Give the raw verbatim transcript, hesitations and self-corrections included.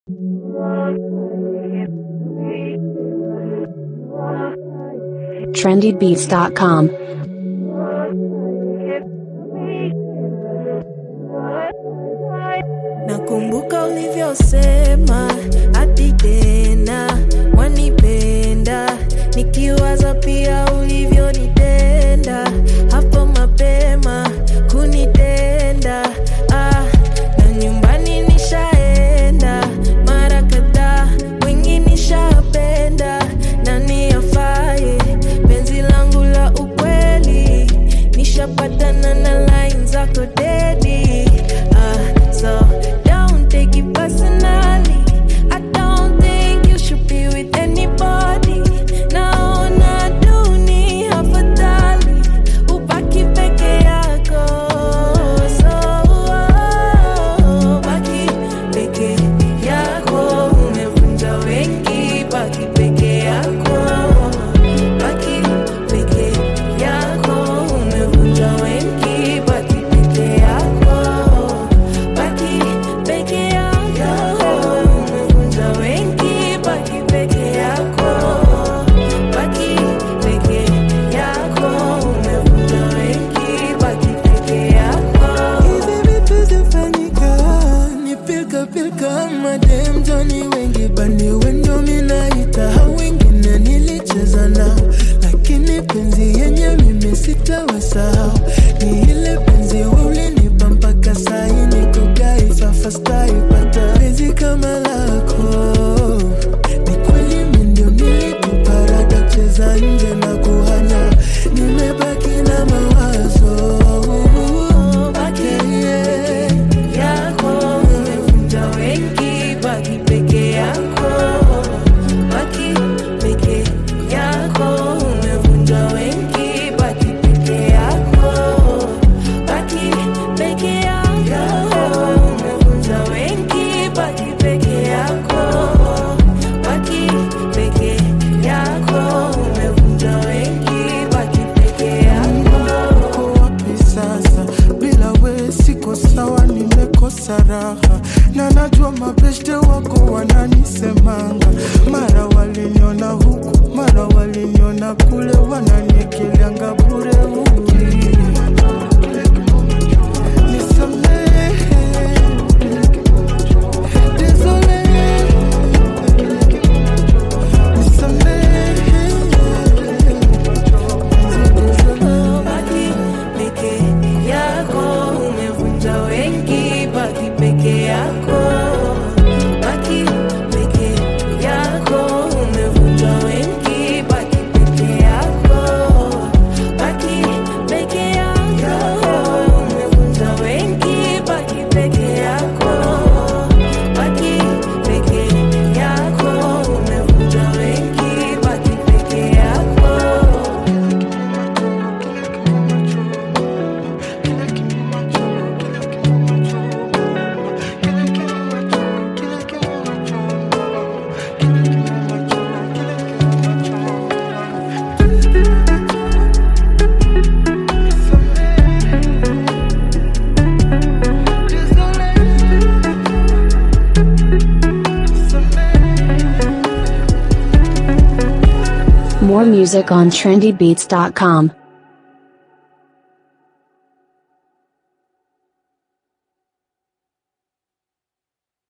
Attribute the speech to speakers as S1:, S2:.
S1: trendy beats dot com.
S2: Nakumbuka ulivyosema ati tena wanipenda, nikiwaza pia ulivyonitenda hapo mapema kunitenda. Ah, na nyumbani nishaenda mara kadhaa, wengi nishapenda, nani afaye penzi langu la ukweli, nishapatana na line zako dedi. Ah, so don't take it personally, I don't think you should be with anybody. Naona dunia afadhali ubaki peke yako. So oh, baki peke yako, umevunja wengi, baki peke yako. Baki peke yako, umevunja wengi, baki peke yako. Baki peke yako, umevunja wengi, baki peke yako. Baki peke yako, umevunja wengi, baki peke yako.
S3: Hivi vitu zifanyika, ni pilka pilka, madem Johnny wengi bani wendo minaita, hao wengine nilicheza nao, lakini penzi yenye mimi sitawasahau. Ni ile penzi wewe ulinipa mpaka sai niko gai fafa style pata penzi kama lako. Ni kweli mimi ndio nilikuparada cheza nje na kuhanya, nimebaki na mawazo.
S2: Baki peke yako, umevunja wengi, baki peke yako. Baki peke yako, umevunja wengi, baki peke yako. Baki peke yako, umevunja wengi, baki peke yako. Baki peke yako, umevunja wengi, baki peke yako.
S3: Uko wapi sasa? Bila we siko sawa, nimekosa raha, na najua mabeshte wako wananisemanga, mara waliniona huku, mara waliniona kule, wananikilianga bure huku. Nisamehe, désolé, nisamehe,
S2: Baki peke yako, umevunja wengi, baki peke yako. Baki peke yako, umevunja wengi, baki peke yako. Baki peke yako, umevunja wengi, baki peke yako. Baki peke yako, umevunja wengi, baki peke yako.
S1: More music on trendy beats dot com.